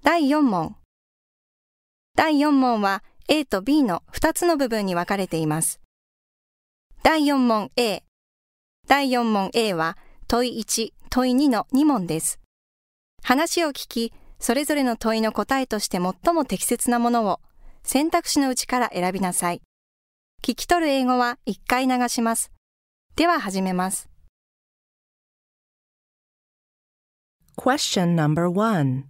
第4問。第4問は A と B の2つの部分に分かれています。第4問 A。第4問 A は問い1、問い2の2問です。話を聞き、それぞれの問いの答えとして最も適切なものを選択肢のうちから選びなさい。聞き取る英語は1回流します。では始めます。 Question number 1.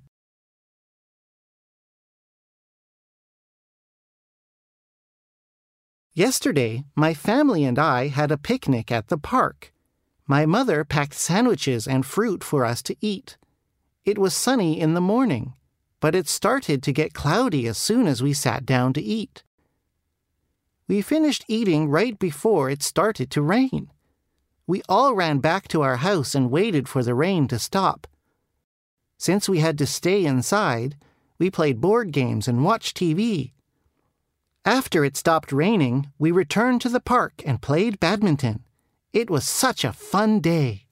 Yesterday, my family and I had a picnic at the park. My mother packed sandwiches and fruit for us to eat. It was sunny in the morning, but it started to get cloudy as soon as we sat down to eat. We finished eating right before it started to rain. We all ran back to our house and waited for the rain to stop. Since we had to stay inside, we played board games and watched TV. After it stopped raining, we returned to the park and played badminton. It was such a fun day.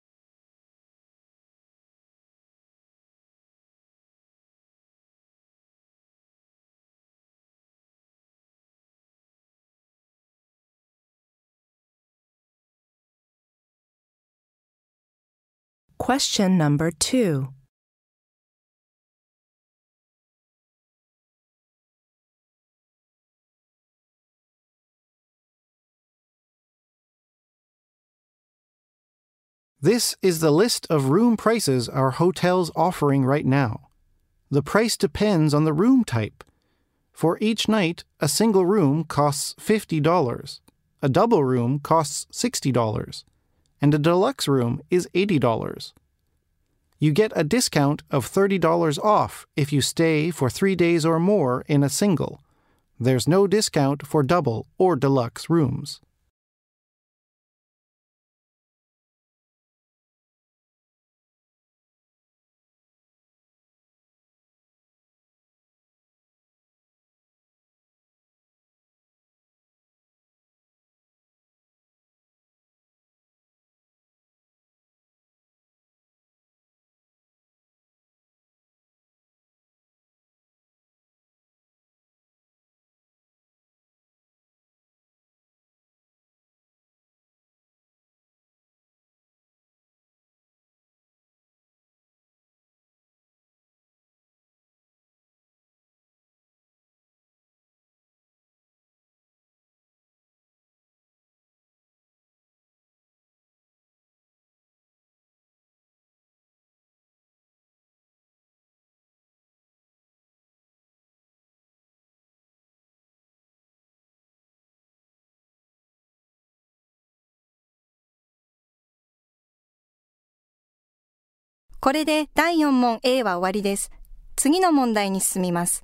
Question number 2. This is the list of room prices our hotel's offering right now. The price depends on the room type. For each night, a single room costs $50, a double room costs $60, and a deluxe room is $80. You get a discount of $30 off if you stay for 3 days or more in a single. There's no discount for double or deluxe rooms. これで第4問 A は終わりです。次の問題に進みます。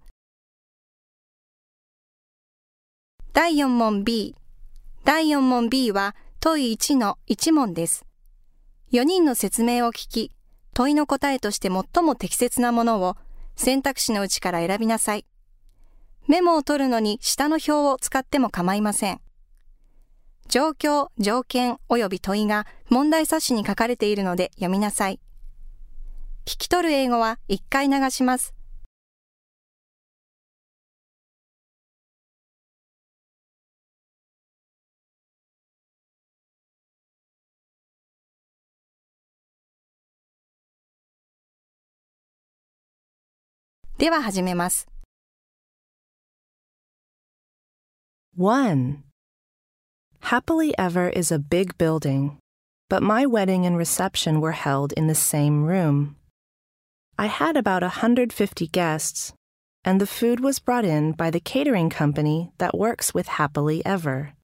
第4問 B。第4問 B は問い1の1問です。4人の説明を聞き、問いの答えとして最も適切なものを選択肢のうちから選びなさい。メモを取るのに下の表を使っても構いません。状況、条件及び問いが問題冊子に書かれているので読みなさい。聞き取る英語は1回流します。では始めます。 1. Happily Ever is a big building, but my wedding and reception were held in the same room. I had about 150 guests, and the food was brought in by the catering company that works with Happily Ever.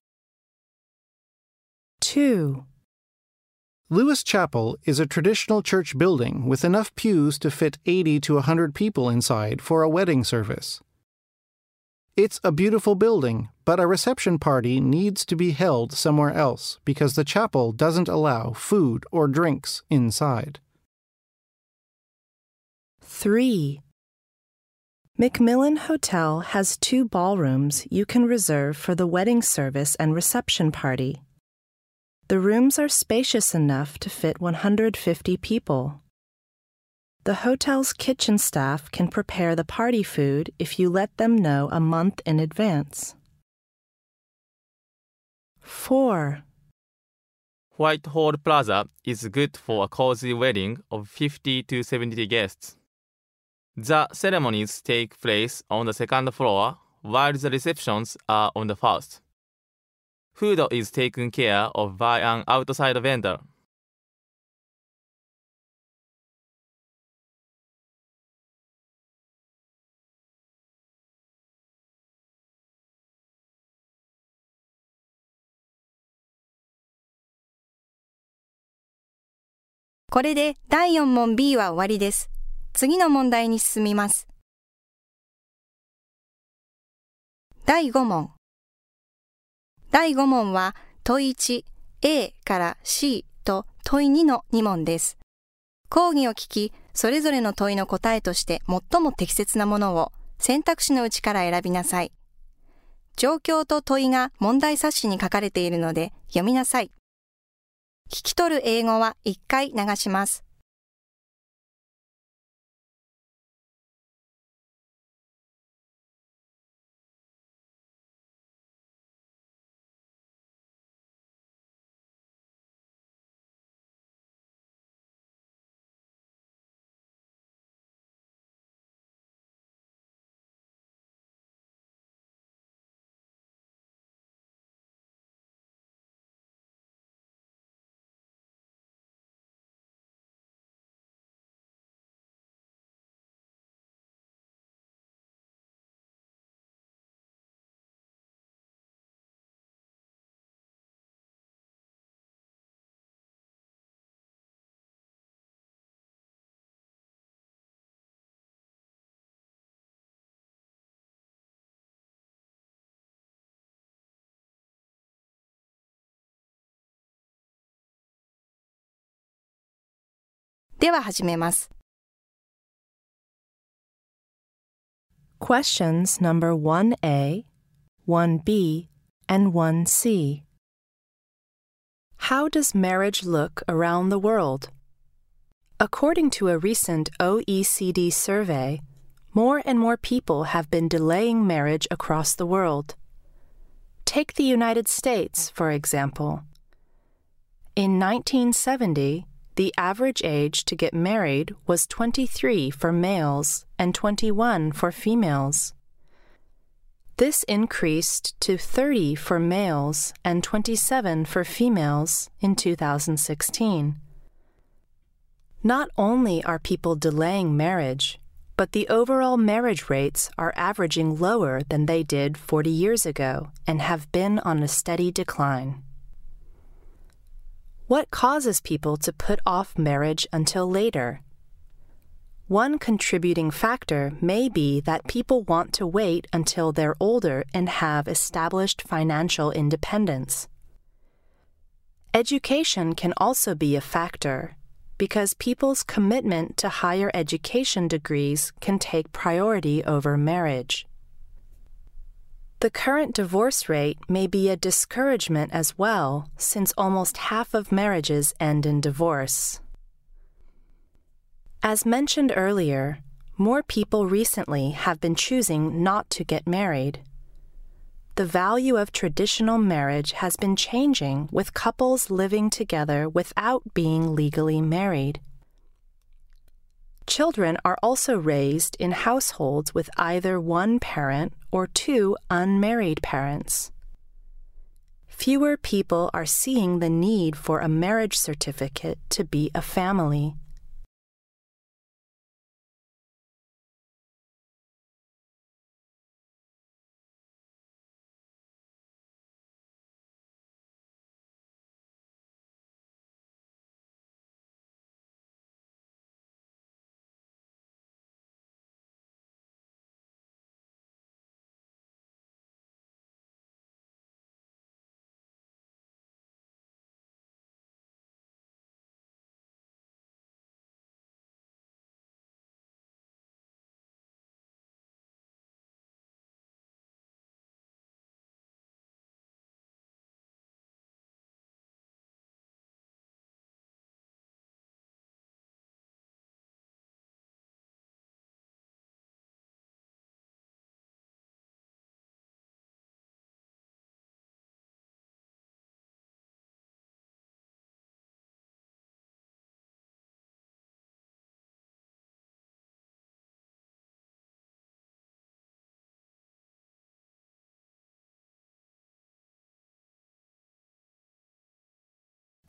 2. Lewis Chapel is a traditional church building with enough pews to fit 80 to 100 people inside for a wedding service. It's a beautiful building, but a reception party needs to be held somewhere else because the chapel doesn't allow food or drinks inside. 3. Macmillan Hotel has 2 ballrooms you can reserve for the wedding service and reception party. The rooms are spacious enough to fit 150 people. The hotel's kitchen staff can prepare the party food if you let them know a month in advance. 4. Whitehall Plaza is good for a cozy wedding of 50 to 70 guests. The ceremonies take place on the second floor, while the receptions are on the first. Food is taken care of by an outside vendor. これで第4問 B は終わりです。次の問題に進みます。第5問。第5問は問い 1A から C と問い2の2問です。講義を聞き、それぞれの問いの答えとして最も適切なものを選択肢のうちから選びなさい。状況と問いが問題冊子に書かれているので読みなさい。聞き取る英語は1回流します。では始めます。 Questions number 1A, 1B, and 1C. How does marriage look around the world? According to a recent OECD survey, more and more people have been delaying marriage across the world. Take the United States, for example. In 1970, the average age to get married was 23 for males and 21 for females. This increased to 30 for males and 27 for females in 2016. Not only are people delaying marriage, but the overall marriage rates are averaging lower than they did 40 years ago and have been on a steady decline. What causes people to put off marriage until later? One contributing factor may be that people want to wait until they're older and have established financial independence. Education can also be a factor, because people's commitment to higher education degrees can take priority over marriage. The current divorce rate may be a discouragement as well, since almost half of marriages end in divorce. As mentioned earlier, more people recently have been choosing not to get married. The value of traditional marriage has been changing with couples living together without being legally married. Children are also raised in households with either one parent or two unmarried parents. Fewer people are seeing the need for a marriage certificate to be a family.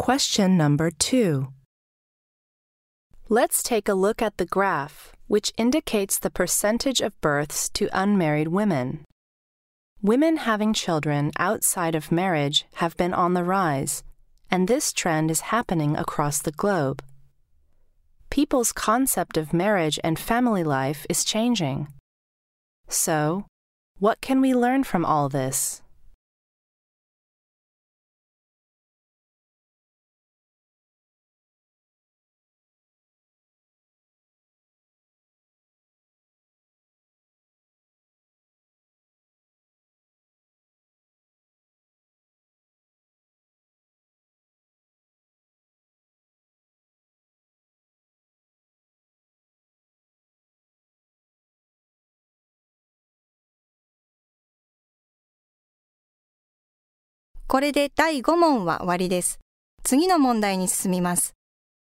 Question number 2. Let's take a look at the graph, which indicates the percentage of births to unmarried women. Women having children outside of marriage have been on the rise, and this trend is happening across the globe. People's concept of marriage and family life is changing. So, what can we learn from all this? これで第5問は終わりです。次の問題に進みます。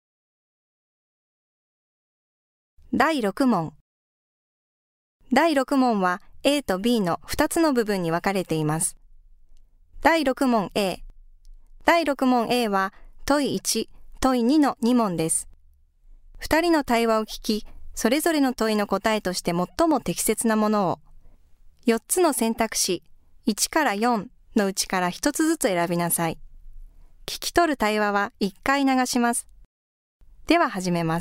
第6問。第6問は A と B の2つの部分に分かれています。第6問 A。第6問 A は問い1、問い2の2問です。2人の対話を聞き、それぞれの問いの答えとして最も適切なものを、4つの選択肢、1から4のうちから1つずつ選びなさい。聞き取る対話は1回流します。では始めます。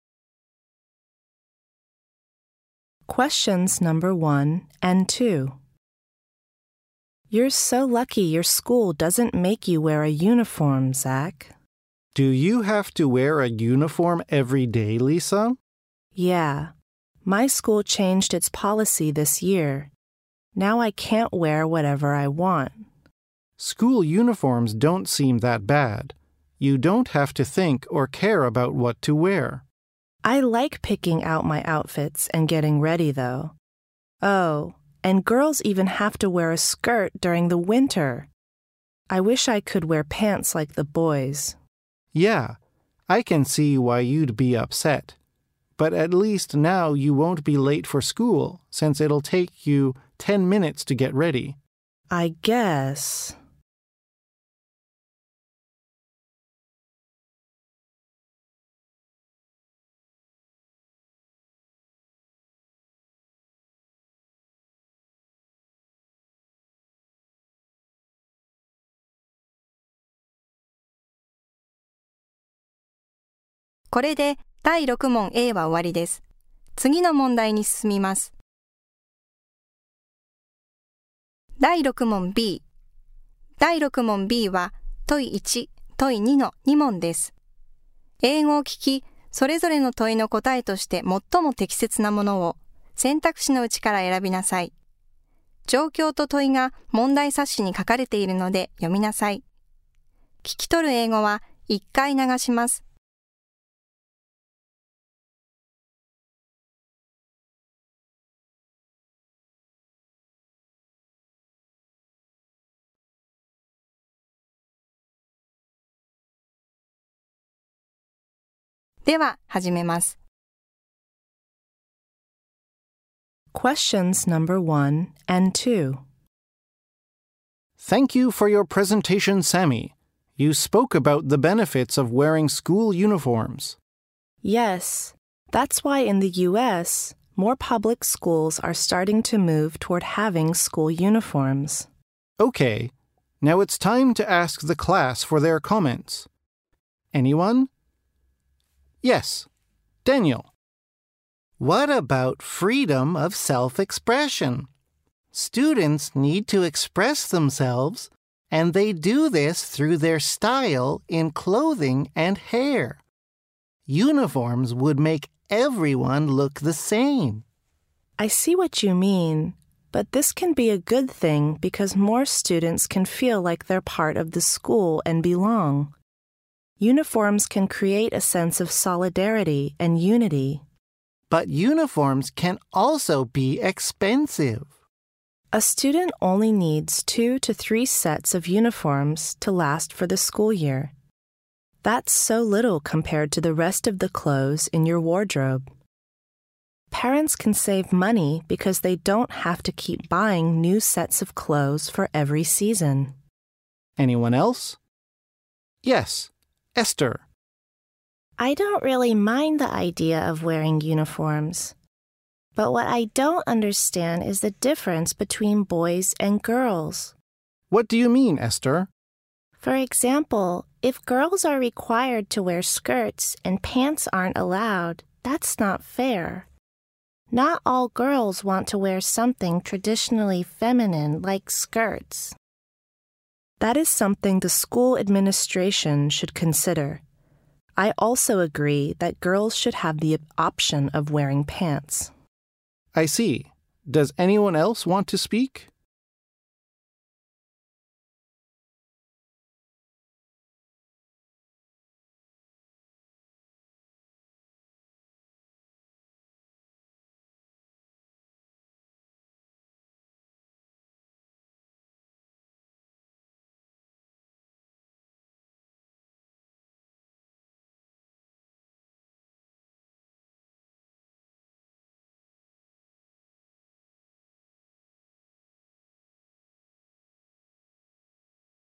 Questions number 1 and 2. You're so lucky your school doesn't make you wear a uniform, Zach. Do you have to wear a uniform every day, Lisa? Yeah. My school changed its policy this year. Now I can't wear whatever I want. School uniforms don't seem that bad. You don't have to think or care about what to wear. I like picking out my outfits and getting ready, though. Oh, and girls even have to wear a skirt during the winter. I wish I could wear pants like the boys. Yeah, I can see why you'd be upset. But at least now you won't be late for school, since it'll take you 10 minutes to get ready. I guess. 「これで第6問 A は終わりです。次の問題に進みます。第6問 B。第6問 B は問い1、問い2の2問です。英語を聞き、それぞれの問いの答えとして最も適切なものを選択肢のうちから選びなさい。状況と問いが問題冊子に書かれているので読みなさい。聞き取る英語は1回流します。では始めます。 Questions number 1 and 2. Thank you for your presentation, Sammy. You spoke about the benefits of wearing school uniforms. Yes, that's why in the U.S., more public schools are starting to move toward having school uniforms. Okay, now it's time to ask the class for their comments. Anyone? Yes, Daniel. What about freedom of self-expression? Students need to express themselves, and they do this through their style in clothing and hair. Uniforms would make everyone look the same. I see what you mean, but this can be a good thing because more students can feel like they're part of the school and belong. Uniforms can create a sense of solidarity and unity. But uniforms can also be expensive. A student only needs 2 to 3 sets of uniforms to last for the school year. That's so little compared to the rest of the clothes in your wardrobe. Parents can save money because they don't have to keep buying new sets of clothes for every season. Anyone else? Yes, Esther. I don't really mind the idea of wearing uniforms. But what I don't understand is the difference between boys and girls. What do you mean, Esther? For example, if girls are required to wear skirts and pants aren't allowed, that's not fair. Not all girls want to wear something traditionally feminine like skirts. That is something the school administration should consider. I also agree that girls should have the option of wearing pants. I see. Does anyone else want to speak?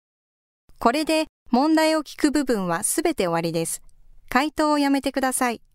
これで問題を聞く部分はすべて終わりです。回答をやめてください。